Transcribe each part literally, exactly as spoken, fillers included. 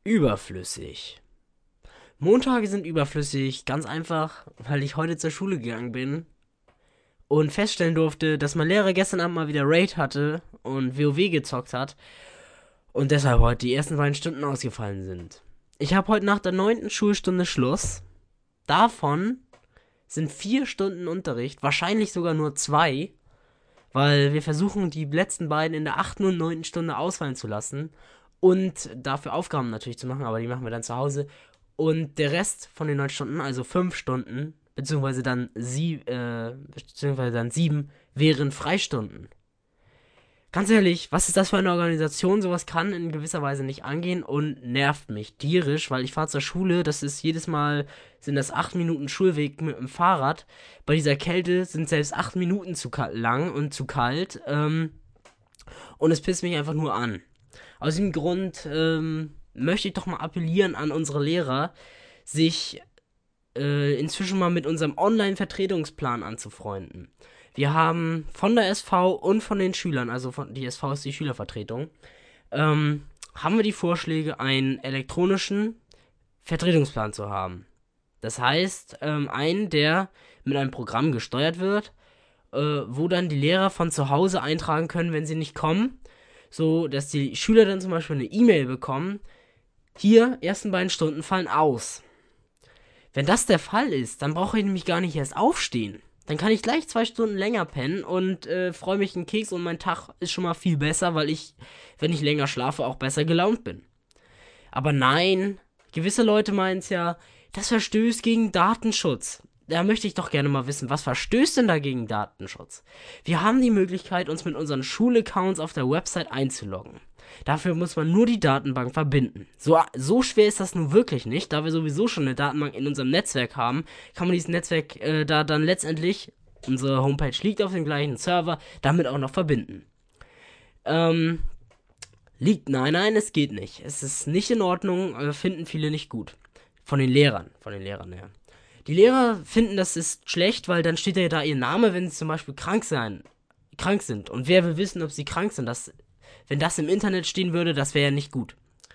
Überflüssig. Montage sind überflüssig, ganz einfach, weil ich heute zur Schule gegangen bin und feststellen durfte, dass mein Lehrer gestern Abend mal wieder Raid hatte und WoW gezockt hat und deshalb heute die ersten beiden Stunden ausgefallen sind. Ich habe heute nach der neunten Schulstunde Schluss. Davon sind vier Stunden Unterricht, wahrscheinlich sogar nur zwei, weil wir versuchen, die letzten beiden in der achten und neunten Stunde ausfallen zu lassen und dafür Aufgaben natürlich zu machen, aber die machen wir dann zu Hause. Und der Rest von den neun Stunden, also fünf Stunden, beziehungsweise dann sie, äh, beziehungsweise dann sieben, wären Freistunden. Ganz ehrlich, was ist das für eine Organisation? Sowas kann in gewisser Weise nicht angehen und nervt mich tierisch, weil ich fahre zur Schule, das ist jedes Mal, sind das acht Minuten Schulweg mit dem Fahrrad. Bei dieser Kälte sind selbst acht Minuten zu lang und zu kalt, ähm, und es pisst mich einfach nur an. Aus diesem Grund, ähm, möchte ich doch mal appellieren an unsere Lehrer, sich äh, inzwischen mal mit unserem Online-Vertretungsplan anzufreunden. Wir haben von der S V und von den Schülern, also von, die S V ist die Schülervertretung, ähm, haben wir die Vorschläge, einen elektronischen Vertretungsplan zu haben. Das heißt, ähm, einen, der mit einem Programm gesteuert wird, äh, wo dann die Lehrer von zu Hause eintragen können, wenn sie nicht kommen, so dass die Schüler dann zum Beispiel eine E-Mail bekommen, hier, ersten beiden Stunden fallen aus. Wenn das der Fall ist, dann brauche ich nämlich gar nicht erst aufstehen. Dann kann ich gleich zwei Stunden länger pennen und äh, freue mich einen Keks und mein Tag ist schon mal viel besser, weil ich, wenn ich länger schlafe, auch besser gelaunt bin. Aber nein, gewisse Leute meinen es ja, das verstößt gegen Datenschutz. Da möchte ich doch gerne mal wissen, was verstößt denn da gegen Datenschutz? Wir haben die Möglichkeit, uns mit unseren Schulaccounts auf der Website einzuloggen. Dafür muss man nur die Datenbank verbinden. So, so schwer ist das nun wirklich nicht, da wir sowieso schon eine Datenbank in unserem Netzwerk haben, kann man dieses Netzwerk äh, da dann letztendlich, unsere Homepage liegt auf dem gleichen Server, damit auch noch verbinden. Ähm, liegt, nein, nein, es geht nicht. Es ist nicht in Ordnung, äh, finden viele nicht gut. Von den Lehrern, von den Lehrern her. Die Lehrer finden, das ist schlecht, weil dann steht ja da ihr Name, wenn sie zum Beispiel krank sein, krank sind. Und wer will wissen, ob sie krank sind? Das, wenn das im Internet stehen würde, das wäre ja nicht gut.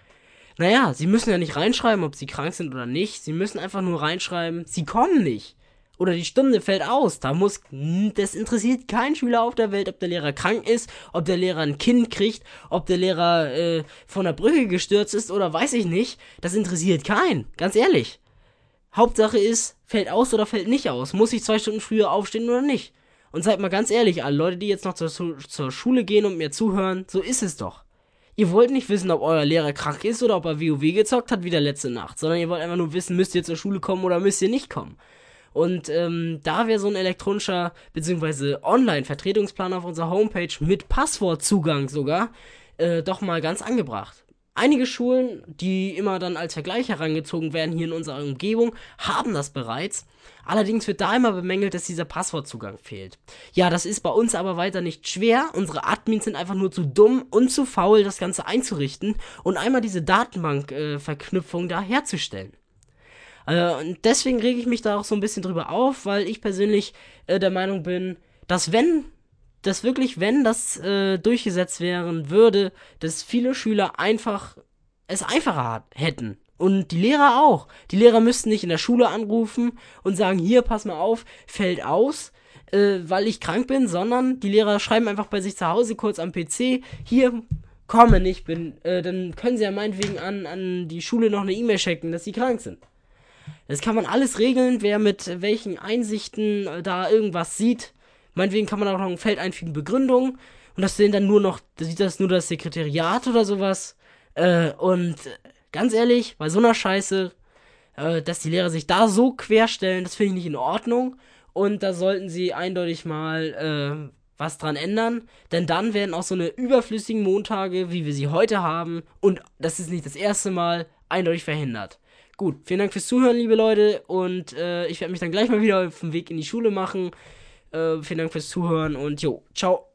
Naja, sie müssen ja nicht reinschreiben, ob sie krank sind oder nicht. Sie müssen einfach nur reinschreiben, sie kommen nicht. Oder die Stunde fällt aus. Da muss, das interessiert keinen Schüler auf der Welt, ob der Lehrer krank ist, ob der Lehrer ein Kind kriegt, ob der Lehrer äh, von der Brücke gestürzt ist oder weiß ich nicht. Das interessiert keinen, ganz ehrlich. Hauptsache ist, fällt aus oder fällt nicht aus. Muss ich zwei Stunden früher aufstehen oder nicht? Und seid mal ganz ehrlich, alle Leute, die jetzt noch zur, zur Schule gehen und mir zuhören, so ist es doch. Ihr wollt nicht wissen, ob euer Lehrer krank ist oder ob er WoW gezockt hat wie der letzte Nacht, sondern ihr wollt einfach nur wissen, müsst ihr zur Schule kommen oder müsst ihr nicht kommen. Und ähm, da wäre so ein elektronischer bzw. Online-Vertretungsplan auf unserer Homepage mit Passwortzugang sogar äh, doch mal ganz angebracht. Einige Schulen, die immer dann als Vergleich herangezogen werden hier in unserer Umgebung, haben das bereits. Allerdings wird da immer bemängelt, dass dieser Passwortzugang fehlt. Ja, das ist bei uns aber weiter nicht schwer. Unsere Admins sind einfach nur zu dumm und zu faul, das Ganze einzurichten und einmal diese Datenbank-Verknüpfung äh, da herzustellen. Äh, und deswegen rege ich mich da auch so ein bisschen drüber auf, weil ich persönlich äh, der Meinung bin, dass wenn dass wirklich, wenn das äh, durchgesetzt werden würde, dass viele Schüler einfach es einfacher hat, hätten. Und die Lehrer auch. Die Lehrer müssten nicht in der Schule anrufen und sagen, hier, pass mal auf, fällt aus, äh, weil ich krank bin, sondern die Lehrer schreiben einfach bei sich zu Hause kurz am P C, hier, komme nicht, bin, äh, dann können sie ja meinetwegen an, an die Schule noch eine E-Mail schicken, dass sie krank sind. Das kann man alles regeln, wer mit welchen Einsichten äh, da irgendwas sieht. Meinetwegen kann man auch noch ein Feld einfügen, Begründung. Und das sehen dann nur noch, da sieht das nur das Sekretariat oder sowas. Äh, und ganz ehrlich, bei so einer Scheiße, äh, dass die Lehrer sich da so querstellen, das finde ich nicht in Ordnung. Und da sollten sie eindeutig mal äh, was dran ändern. Denn dann werden auch so eine überflüssigen Montage, wie wir sie heute haben, und das ist nicht das erste Mal, eindeutig verhindert. Gut, vielen Dank fürs Zuhören, liebe Leute. Und äh, ich werde mich dann gleich mal wieder auf den Weg in die Schule machen. Äh, vielen Dank fürs Zuhören und jo, ciao.